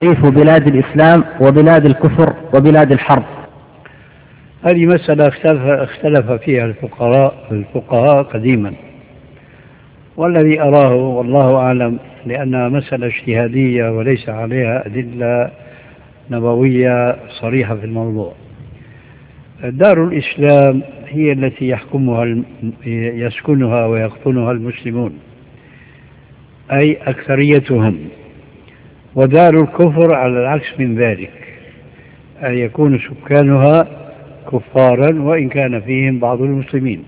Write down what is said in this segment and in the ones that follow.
كيف بلاد الإسلام وبلاد الكفر وبلاد الحرب؟ هذه مسألة اختلف فيها الفقهاء قديما، والذي أراه والله أعلم لأنها مسألة اجتهادية وليس عليها أدلة نبوية صريحة في الموضوع. دار الإسلام هي التي يسكنها ويقطنها المسلمون، أي أكثريتهم، ودار الكفر على العكس من ذلك، أن يكون سكانها كفارا وإن كان فيهم بعض المسلمين.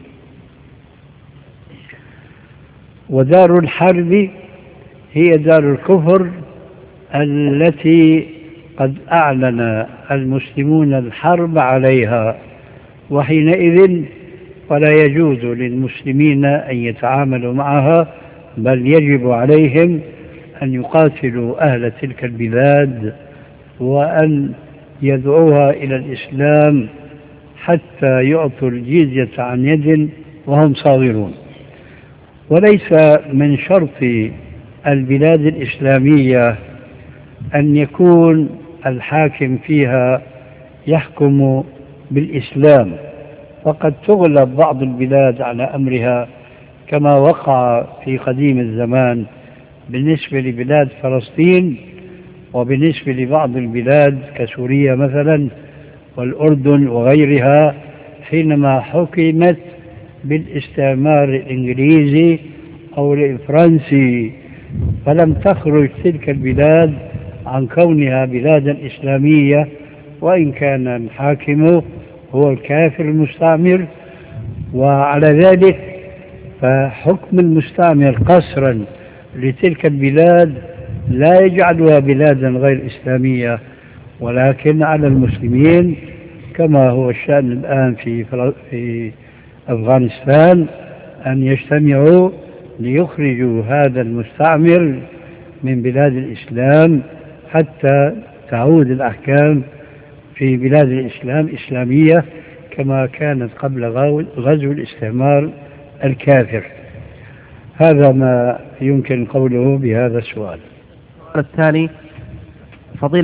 ودار الحرب هي دار الكفر التي قد أعلن المسلمون الحرب عليها، وحينئذ فلا يجوز للمسلمين أن يتعاملوا معها، بل يجب عليهم أن يقاتلوا أهل تلك البلاد وأن يدعوها إلى الإسلام حتى يعطوا الجزية عن يد وهم صاغرون. وليس من شرط البلاد الإسلامية أن يكون الحاكم فيها يحكم بالإسلام، فقد تغلب بعض البلاد على أمرها كما وقع في قديم الزمان بالنسبة لبلاد فلسطين، وبالنسبة لبعض البلاد كسوريا مثلا والأردن وغيرها حينما حكمت بالاستعمار الإنجليزي أو الفرنسي، فلم تخرج تلك البلاد عن كونها بلادا إسلامية، وإن كان الحاكم هو الكافر المستعمر. وعلى ذلك فحكم المستعمر قسرا لتلك البلاد لا يجعلها بلادا غير إسلامية، ولكن على المسلمين كما هو الشأن الآن في أفغانستان أن يجتمعوا ليخرجوا هذا المستعمر من بلاد الإسلام حتى تعود الأحكام في بلاد الإسلام إسلامية كما كانت قبل غزو الاستعمار الكافر. هذا ما يمكن قوله بهذا السؤال. الثاني، فضيلة